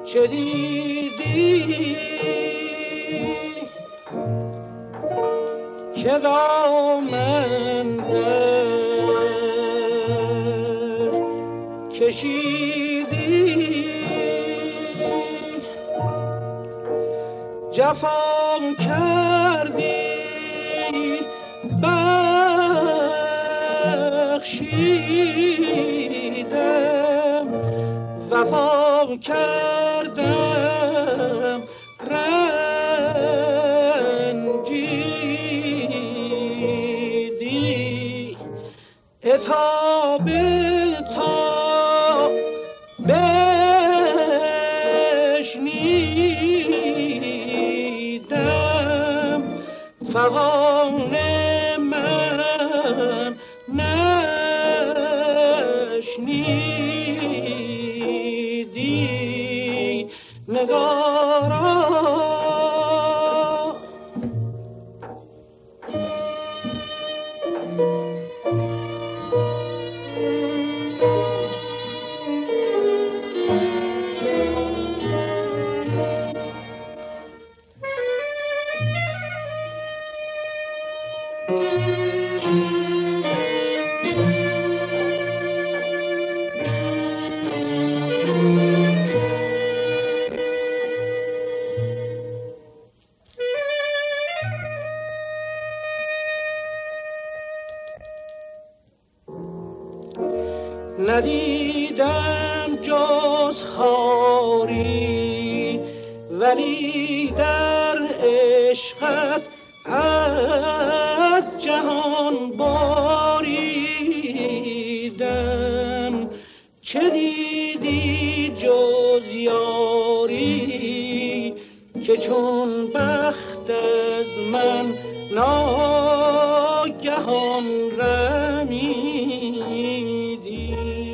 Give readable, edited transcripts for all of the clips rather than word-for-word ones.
چه دیدی که دامن در کشیدی جفا کردی بخشیدم وفا کردم رنجیدی عتاب تا بشنیدم فغان من نشنیدی نگارا ندیدم جز خاری ولی در عشقت از جهان باریدم چه دیدی جز یاری که چون بخت از من ناگهان رمیدی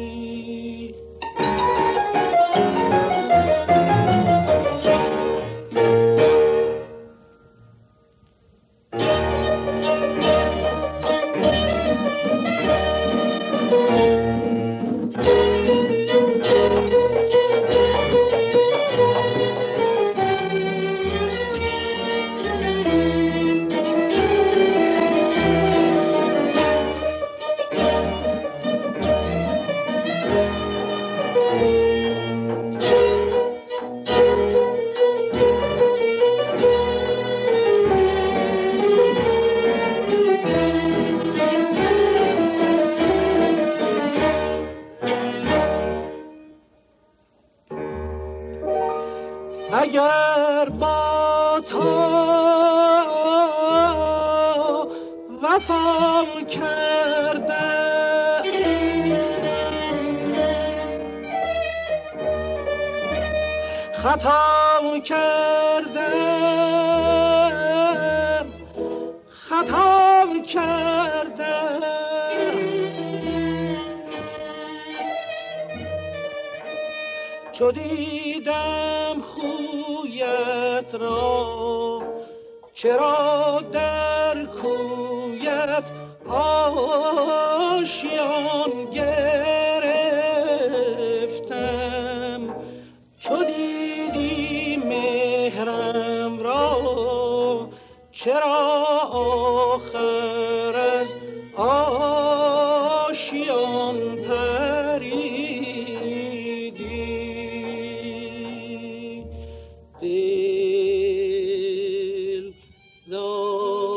اگر با تو وفا کردم خطا کردم چو دیدم خویت را چرا در کویت آشیان گرفتم چو دیدی مهرم را چرا آخر از آشیان پریدی دل دار